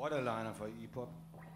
Borderliner fra E-pop.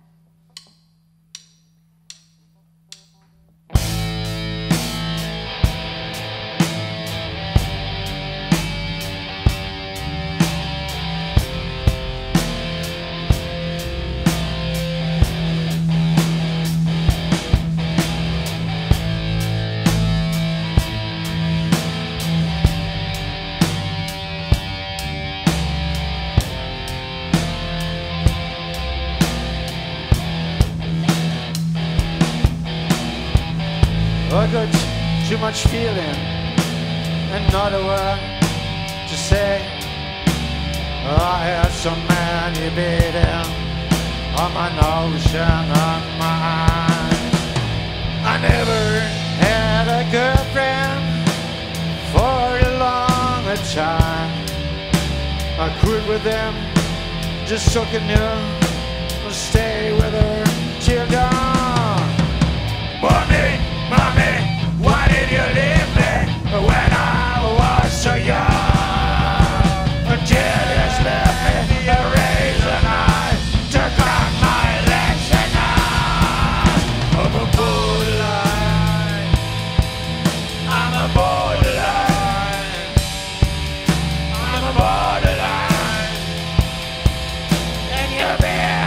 I got too much feeling and not a word to say. I had so many beating on my nose and on my eyes. I never had a girlfriend for a long time. I quit with them just so I knew stay with her till dawn. Mommy, why did you leave me when I was so young? Until you left me a razor knife to cut my legs and I'm a borderline. I'm a borderline. I'm a borderline. And you've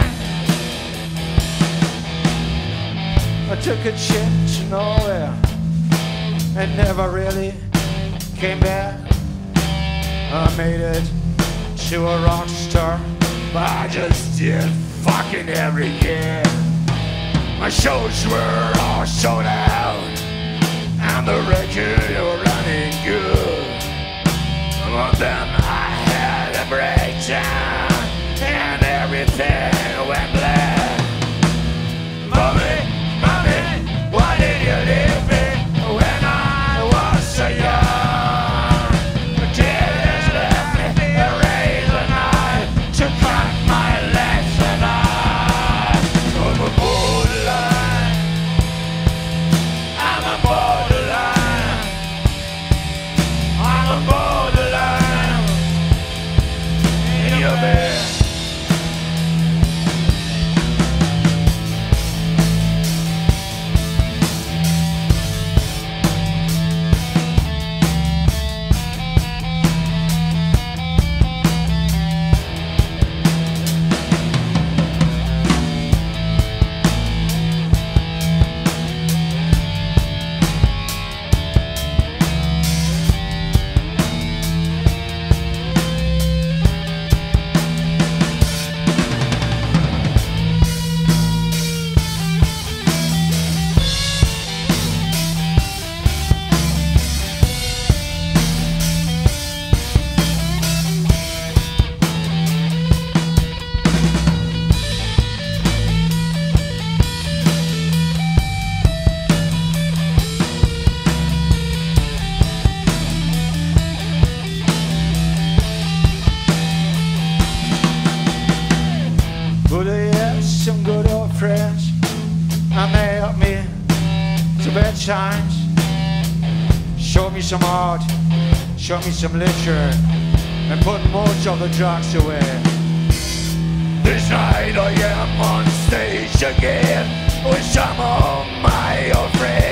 been. I took a trip to nowhere and never really came back. I made it to a rock star, but I just did fucking every year. My shows were all sold out and the record were running good. Well, then I had a breakdown and everything went black. Mommy, why did you leave me when I was so young? Tears left me a razor knife to cut my legs and I'm a borderline. I'm a borderline. I'm a borderline. In your bed. Some good old friends, and they helped me to bed times. Show me some art, show me some literature, and put most of the drugs away. This night I am on stage again with some of my old friends.